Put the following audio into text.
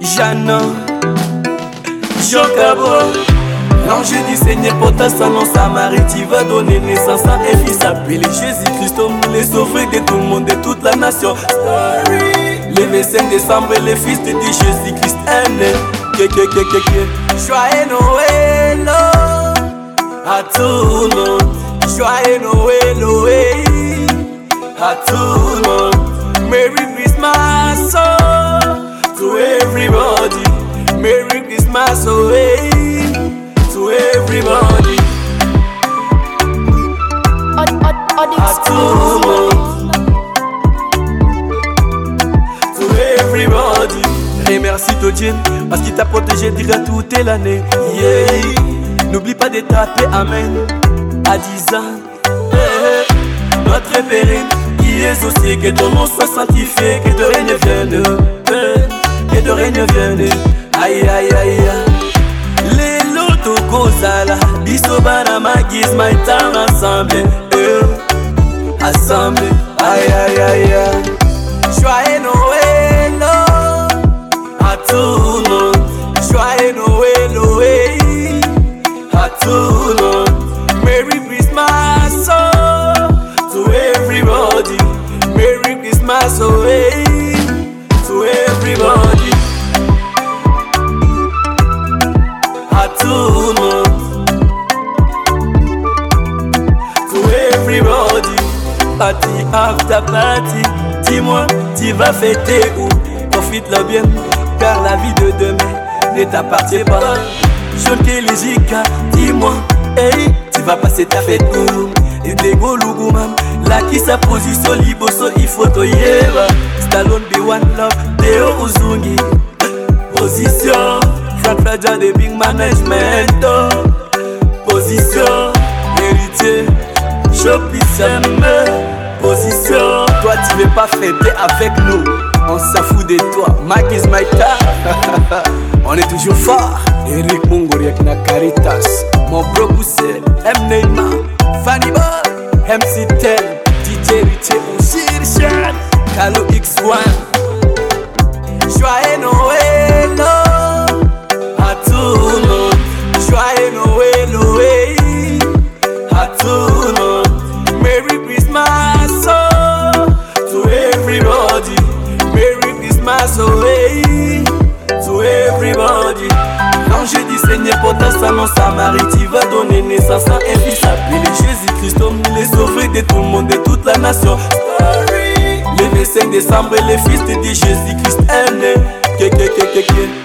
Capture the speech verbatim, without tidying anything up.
Jeanne, Jocabo, l'ange du Seigneur pour ta salon Samarie, tu vas donner naissance à un fils appelé Jésus-Christ, les sauvés de tout le monde, de toute la nation. Story. Le vingt-cinq décembre, le fils de Jésus-Christ est né. Joyeux Noël à tout le monde. Joyeux Noël à tout le monde. Merry Christmas to everybody. Merry Christmas away to everybody. À tout le monde. To everybody. Remercie ton Dieu parce qu'il t'a protégé durant toute l'année. Yeah. N'oublie pas de taper Amen à dix ans. Hey. Notre Père qui est aussi, que ton nom soit sanctifié, que ton règne vienne. Hey. Que ton règne vienne. Aïe aïe aïe. Les lotos kozala, biso bana magis maïtan ensemble. Hey. Ensemble. Aïe aïe aïe. Joyeux Noël à tout le monde. Joyeux Noël away à tout le monde. Merry Christmas to everybody. Merry Christmas away to everybody. À tout le monde. To everybody. Party after party. Dis-moi, tu vas fêter où? Profite-le bien, car la vie de demain ne t'appartient pas. Jeune Kélégica, dis-moi, hey, tu vas passer ta fête où? Et des golougou mam, là qui sa position liboso, il faut te yéva. Stallone be one love, Théo Uzungi. Position, Frank Fladja de Big Management. Position, héritier, Chopisem. Position, toi tu veux pas fêter avec nous, on s'en fout de toi. Mike is my car. On est toujours fort. Eric Mungoriak na Caritas. Mon bro Boussel, M Neymar, Fanny Boy, M C ten, D J Richie, Shirshan, Kalo X un. Joyeux Noël à tout le monde. Joyeux Noël away à tout le monde. Merry Christmas to everybody. Merry Christmas away to everybody. L'ange du Seigneur pour ta salon Samarie, tu vas donner naissance à un fils appelé Jésus-Christ, les sauvés de tout le monde, de toute la nation. Story. Le vingt-cinq décembre, le fils de Jésus-Christ est né.